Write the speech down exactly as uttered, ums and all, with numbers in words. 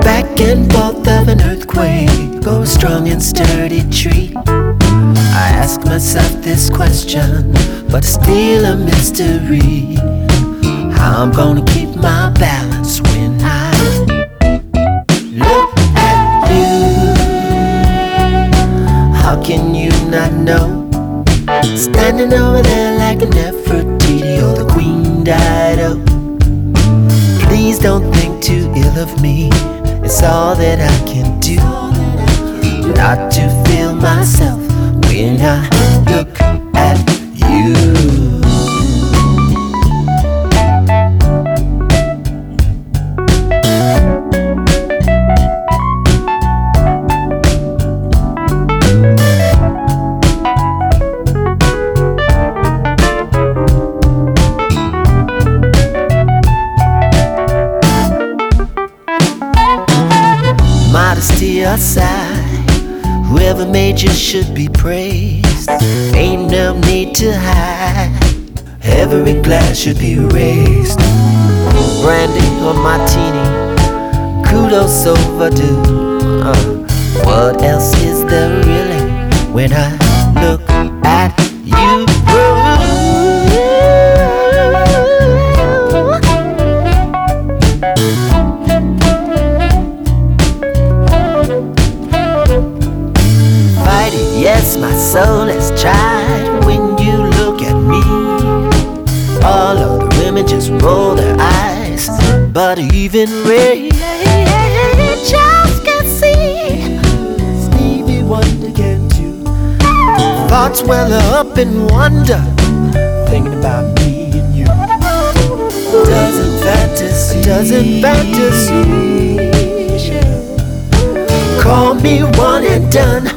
back and forth of an earthquake or a strong and sturdy tree. I ask myself this question, but it's still a mystery. How I'm gonna keep my balance when I look at you. How can you not know? Standing over there like a Nefertiti or the Queen Dido. Please don't think too ill of me. It's all that I can do not to feel myself when I look at you. Modesty aside, whoever made you should be praised. Ain't no need to hide, every glass should be raised. Brandy or martini, kudos overdue. uh, What else is there really when I look at you? Yes, my soul has tried when you look at me. All of the women just roll their eyes, but even Ray Charles can see. Stevie Wonder can too. Thoughts well up in wonder, thinking about me and you. Doesn't fantasy, doesn't fantasy. Call me one and done.